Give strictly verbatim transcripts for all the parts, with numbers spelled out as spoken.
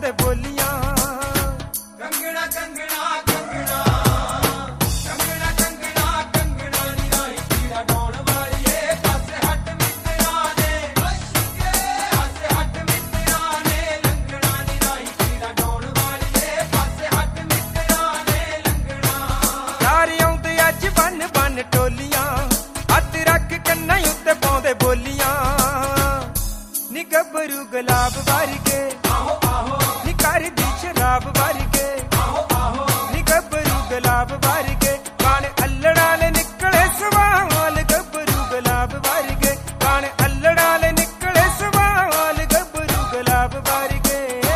वाले बोलियां। कंगना कंगना कंगना कंगना कंगना कंगना नी राई पीड़ा डोण वालिए पासे हट मित्रा ने अशके पासे हट मित्रा ने लंगड़ा नी राई पीड़ा डोण वालिए पासे हट मित्रा ने लंगड़ा। यार आउंदे अज बन बन टोलियां हथ रख कन्ना उत्ते पाउंदे बोलियां। नी गब्बरू गुलाब वारिके आहो आहो नी करदी शराब वारिके आहो आहो नी गब्बरू गुलाब वारिके गाने अल्लड़ाले निकले सवाल गब्बरू गुलाब वारिके गाने अल्लड़ाले निकले सवाल गब्बरू गुलाब वारिके।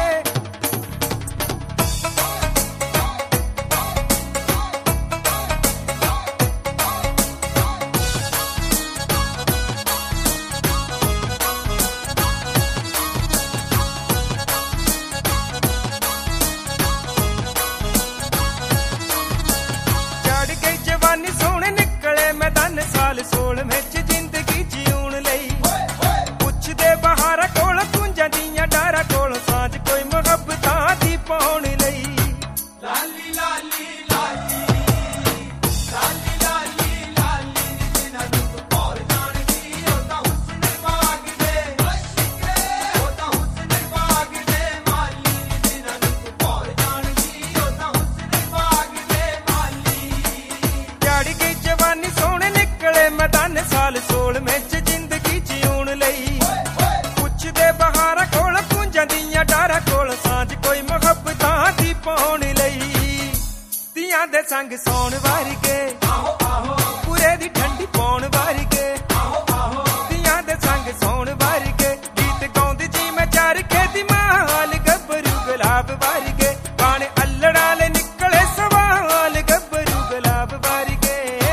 चढ़ गई जवानी सोहणे निकले मैदान साल सोल में जिंदगी जीउण लई। पुछदे बहारा कोल कुंजां दियां डारा कोल सांझ कोई मुहब्बतां दी पाउण लई। लाली लाली लाली लाली लाली लाली जिन्ना रूप भौर जानदी ओ तां हुस्न बाग दे अशके ओ तां हुस्न बाग दे माली जिन्ना रूप भौर जानदी ओ तां हुस्न बाग दे माली। चढ़ गई जवानी सोहणे निकले मैदान साल सोल में जिंदगी जीउण लई। पुछदे बहारा कोल कुंजां दियां डारा कोल सांझ कोई मुहब्बतां दी पाउण लई। तियां दे संग सौण वारिके आहो आहो पूरे दी ठंडी पौण वारिके आहो आहो तियां दे संग सौण वारिके गीत गाउंदी जी मैं चरखे दी माल गब्बरू गुलाब वारिके गाने अल्लड़ाले निकले सवाल गब्बरू गुलाब वारिके।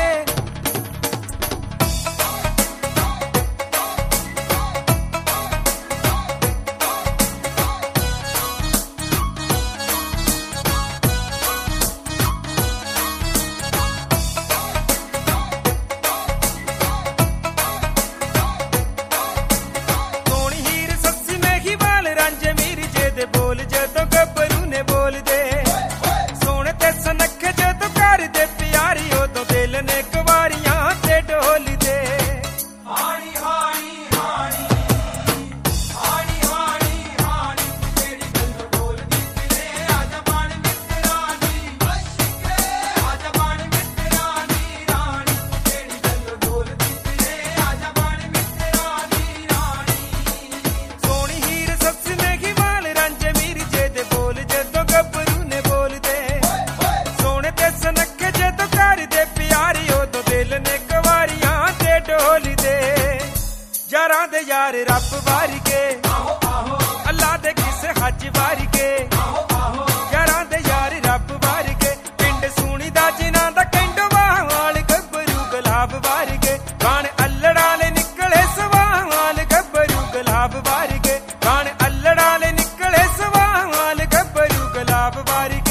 सोनी हीर सस्सी में ही वाल रांझे मीर जे दे बोल जदों गब्बरू ने बोल दे। सोने ते सनखे जदों कर दे प्यारी उदों दिल ने कुवारियां ते डोल दे। हानी हानी हानी हानी हानी हानी तेरी गल्लों डोलदी फिरे आजा बन मित्रा नी अशके आजा बन मित्रा नी रानी तेरी गल्लों डोलदी फिरे आजा बन मित्रा नी रानी। सोनी हीर सस्सी में ही वाल रांझे मीर जे दे बोल जदों गब्बरू ने बोल दे। सोने ते सनखे जदों कर दे प्यारी उदों दिल ने कुवारियां ते डोल दे। यारां दे यार रब वारिके आहो आहो अल्लाह दे किसे हज वारिके आहो आहो यारां दे यार रब वारिके पिंड सूनी दा जिन्हां दा कैंडो वाल गब्बरू गुलाब वारिके गाने अल्लड़ाले निकले सवाल गब्बरू गुलाब वारिके गाने अल्लड़ाले निकले सवाल गब्बरू गुलाब वारिके।